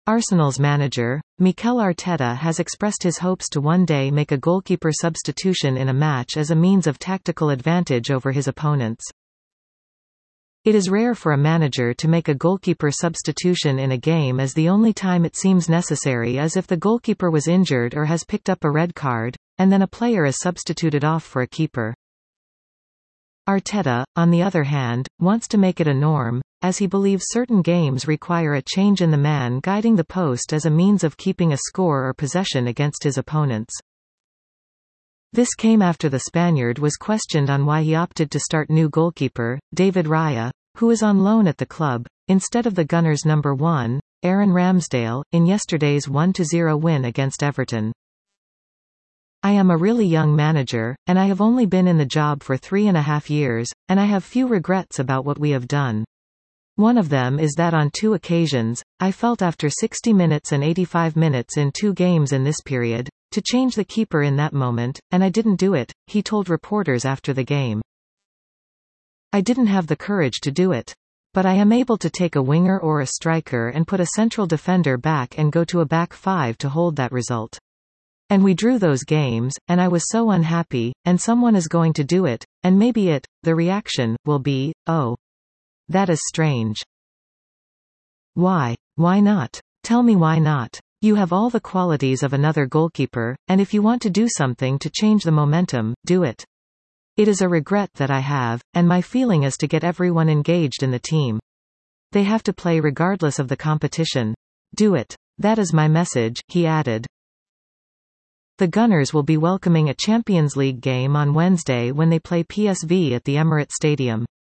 Arsenal's manager, Mikel Arteta has expressed his hopes to one day make a goalkeeper substitution in a match as a means of tactical advantage over his opponents. It is rare for a manager to make a goalkeeper substitution in a game, as the only time it seems necessary is if the goalkeeper was injured or has picked up a red card, and then a player is substituted off for a keeper. Arteta, on the other hand, wants to make it a norm, as he believes certain games require a change in the man guiding the post as a means of keeping a score or possession against his opponents. This came after the Spaniard was questioned on why he opted to start new goalkeeper, David Raya, who is on loan at the club, instead of the Gunners' number 1, Aaron Ramsdale, in yesterday's 1-0 win against Everton. "I am a really young manager, and I have only been in the job for 3.5 years, and I have few regrets about what we have done. One of them is that on 2 occasions, I felt after 60 minutes and 85 minutes in 2 games in this period, to change the keeper in that moment, and I didn't do it," he told reporters after the game. "I didn't have the courage to do it. But I am able to take a winger or a striker and put a central defender back and go to a back 5 to hold that result. And we drew those games, and I was so unhappy, and someone is going to do it, and maybe the reaction, will be, oh. That is strange. Why? Why not? Tell me why not? You have all the qualities of another goalkeeper, and if you want to do something to change the momentum, do it. It is a regret that I have, and my feeling is to get everyone engaged in the team. They have to play regardless of the competition. Do it. That is my message," he added. The Gunners will be welcoming a Champions League game on Wednesday when they play PSV at the Emirates Stadium.